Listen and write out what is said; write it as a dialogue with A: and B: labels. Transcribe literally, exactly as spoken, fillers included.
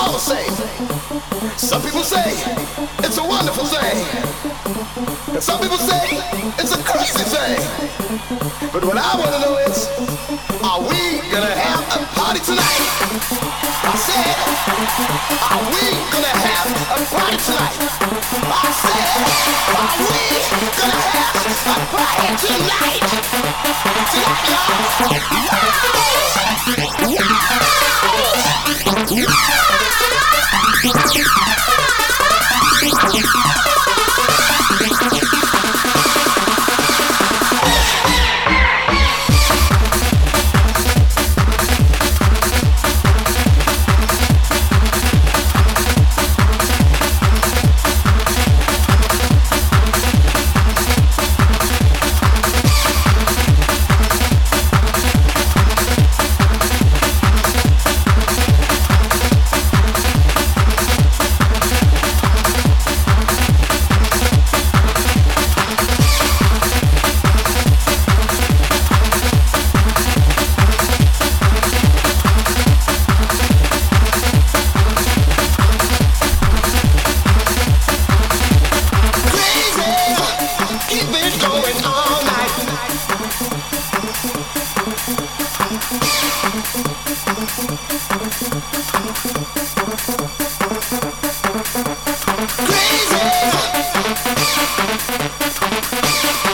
A: all the same. Some people say it's a wonderful thing. And some people say it's a crazy thing. But what I want to know is, are we gonna have a party tonight? I said, are we gonna have a party tonight? I said, are we gonna have a party tonight? Tonight, crazy.